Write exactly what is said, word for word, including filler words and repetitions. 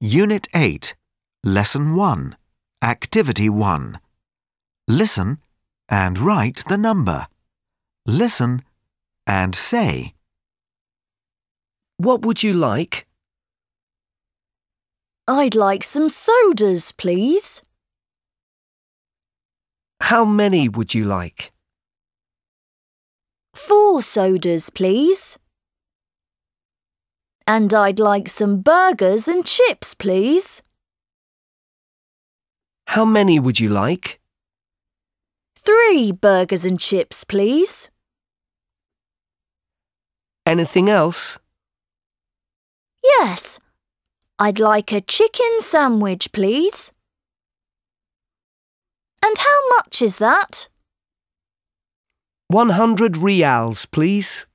Unit eight, Lesson one, Activity one. Listen and write the number. Listen and say. What would you like? I'd like some sodas, please. How many would you like? Four sodas, please. And I'd like some burgers and chips, please. How many would you like? Three burgers and chips, please. Anything else? Yes. I'd like a chicken sandwich, please. And how much is that? One hundred reals, please.